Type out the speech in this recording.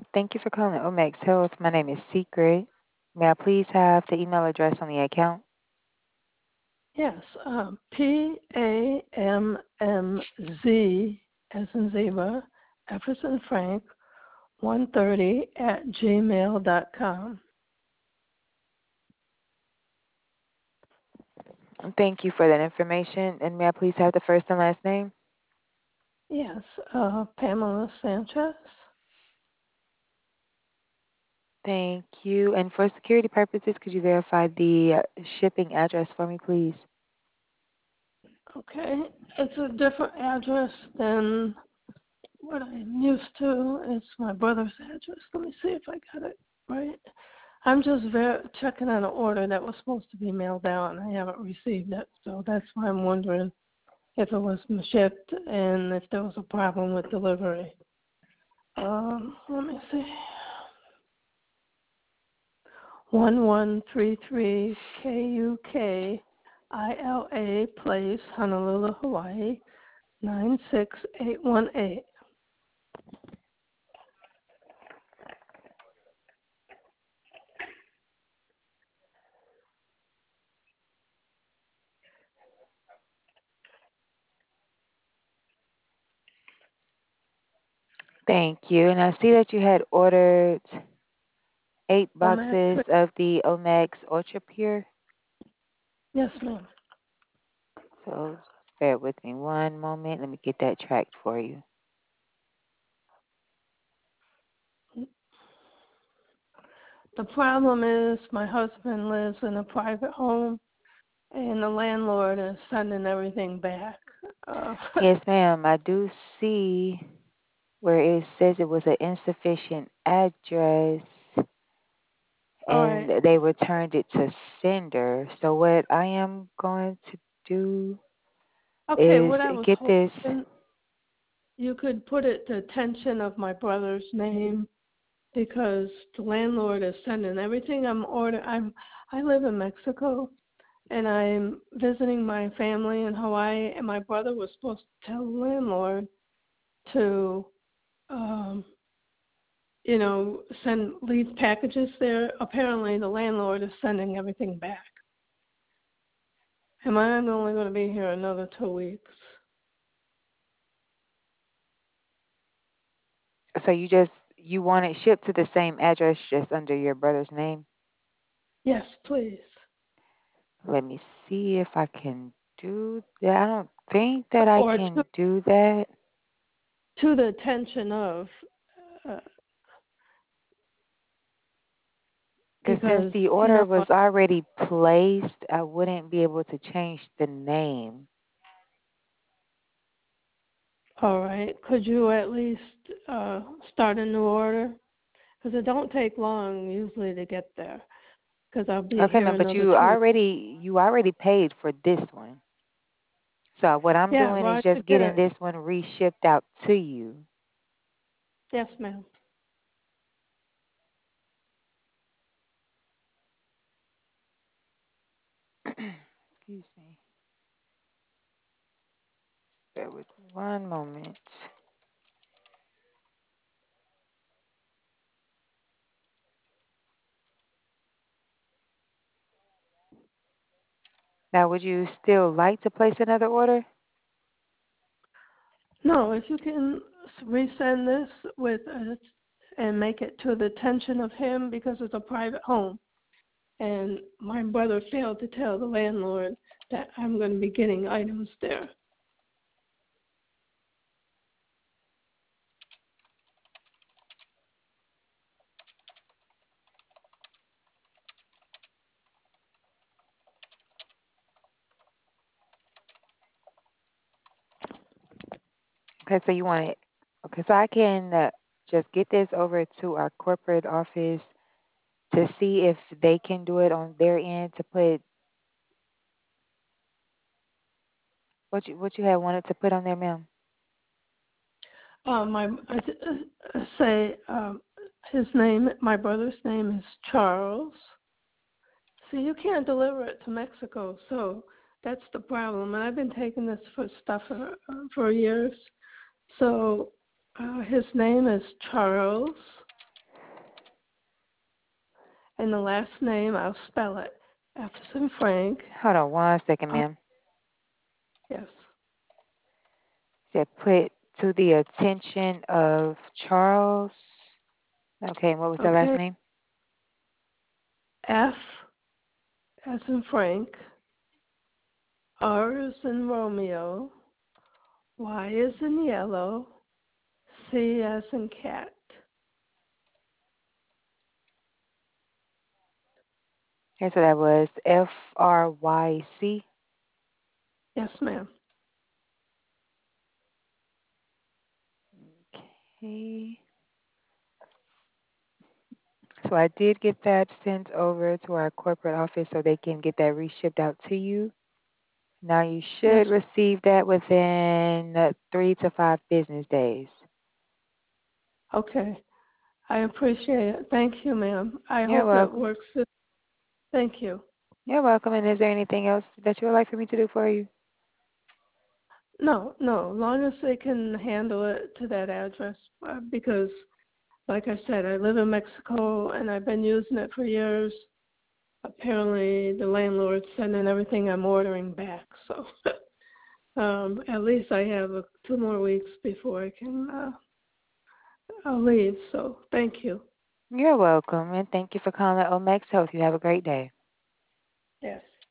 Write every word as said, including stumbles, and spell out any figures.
Thank you for calling Omex Health. My name is Secret. May I please have the email address on the account? Yes, um, P A M M Z as in zebra, F as in Frank, one thirty at gmail dot com. Thank you for that information. And may I please have the first and last name? Yes, uh, Pamela Sanchez. Thank you. And for security purposes, could you verify the uh, shipping address for me, please? Okay, it's a different address than what I'm used to. It's my brother's address. Let me see if I got it right. I'm just ver- checking on an order that was supposed to be mailed out, and I haven't received it. So that's why I'm wondering if it was shipped and if there was a problem with delivery. Um, let me see. one one three three K U K I L A Place, Honolulu, Hawaii, nine six eight one eight. Thank you. And I see that you had ordered eight Omax? boxes of the Omex Ultra Pure. Yes, ma'am. So bear with me one moment. Let me get that tracked for you. The problem is my husband lives in a private home, and the landlord is sending everything back. Uh, Yes, ma'am. I do see where it says it was an insufficient address all and right. they returned it to sender. So what I am going to do Okay, is what I was get this. hoping you could put it to attention of my brother's name because the landlord is sending everything I'm ordering. I'm I live in Mexico and I'm visiting my family in Hawaii, and my brother was supposed to tell the landlord to, um, you know, send leave packages there. Apparently, the landlord is sending everything back. And I'm only going to be here another two weeks. So you just you want it shipped to the same address just under your brother's name? Yes, please. Let me see if I can do that. I don't think that I Or to can do that. to the attention of, uh, Because since because the you order know. was already placed, I wouldn't be able to change the name. All right. Could you at least uh, start a new order? Because it don't take long usually to get there. Because I'll be Okay, here ma'am, but another you two. already you already paid for this one. So what I'm Yeah, doing is Roger just did getting it. this one reshipped out to you. Yes, ma'am. Excuse me. Bear with me one moment. Now, would you still like to place another order? No, if you can resend this with uh, and make it to the attention of him because it's a private home, and my brother failed to tell the landlord that I'm going to be getting items there. Okay, so you want it. Okay, so I can uh, just get this over to our corporate office to see if they can do it on their end to put what you what you had wanted to put on there, ma'am. Um, my I uh, say um, his name. My brother's name is Charles. See, you can't deliver it to Mexico, so that's the problem. And I've been taking this for stuff for, uh, for years. So uh, his name is Charles, and the last name I'll spell it. F as in Frank. Hold on one second, R, ma'am. yes. Said put to the attention of Charles. Okay, and what was the last Okay. name? F as in Frank. R as in Romeo. Y as in yellow. C as in cat. Okay, so that was F R Y C. Yes, ma'am. Okay. So I did get that sent over to our corporate office so they can get that reshipped out to you. Now you Yes. should receive that within uh, three to five business days. Okay. I appreciate it. Thank you, ma'am. I You're hope it welcome. works. Thank you. You're welcome. And is there anything else that you would like for me to do for you? No, no, long as they can handle it to that address, uh, because, like I said, I live in Mexico and I've been using it for years. Apparently, the landlord's sending everything I'm ordering back, so um, at least I have uh, two more weeks before I can uh, I'll leave. So, thank you. You're welcome. And thank you for calling Omex Health. You have a great day. Yes.